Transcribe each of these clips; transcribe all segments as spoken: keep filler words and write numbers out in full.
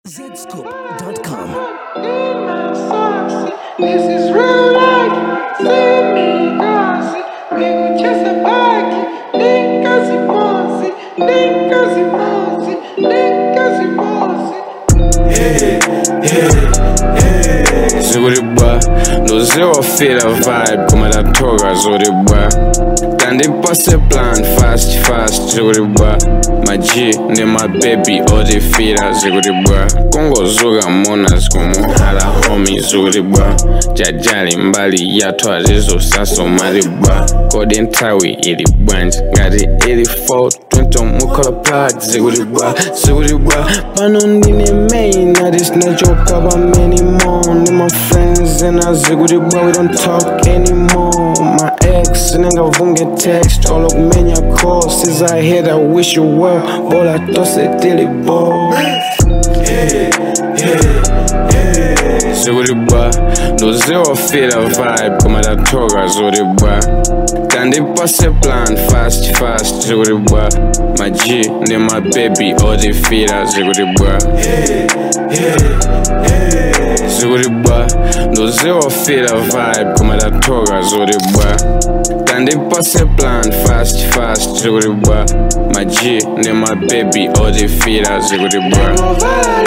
zscoop dot com. This is real life. See me, gossip. Nego chesa bag. Nigga si mozi. Nigga si mozi. Nigga si mozi. Yeah, yeah, yeah. Zuri boy, no zero feel a vibe. Come at toga, zuri boy. Can they pass a plan fast, fast, zuri boy. My G, ne my baby, all the feel as zuri boy. Congo zoga monas, como hala homie, zuri boy. Jajali mbali, yato azizo saso mari boy. Golden tawi, ili branch, gari eighty-four, twenty mukola plug, zuri boy, zuri boy. Panondine main, now this not your cover anymore. Need my friends and I ziguri boy, we don't talk anymore. My ex, nigga vunge text, all of many calls. Since I heard I wish you well, all I toss it till it ball. Yeah, yeah, yeah. Ziguri boy, no zero feel a vibe, come at toga, zuri boy. Can they pass a plan fast, fast, ziguri boy. My G, ne my baby, all the feel as ziguri boy. Yeah, yeah, yeah. Zuri boy, no zero feel a vibe, come at toga, zuri boy. Can they pass a plan fast, fast, zuri boy. My G, ne my baby, all the feel as ziguri boy.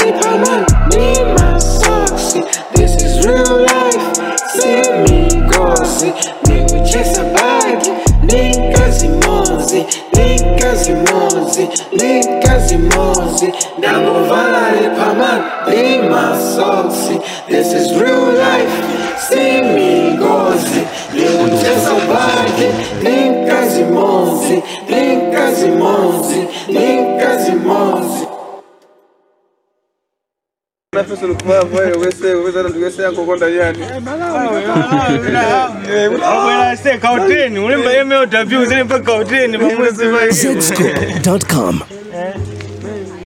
This is real life. See me, gossip. Nigga chase a bag. Nigga si mozi. Nigga si mozi. Nigga si mozi. Dango valare paman. Lima soxy. This is real life. See me, gossip. Nigga chase a bag. Nigga si mozi. Nigga si mozi. Nigga si mozi. Na pesa nukuvaa wewe wewe wewe ndio wewe yako konda yani. Eh, bwana sasa kauteni, ulimba yeme interview zile mpaka kauteni. zscoop dot com.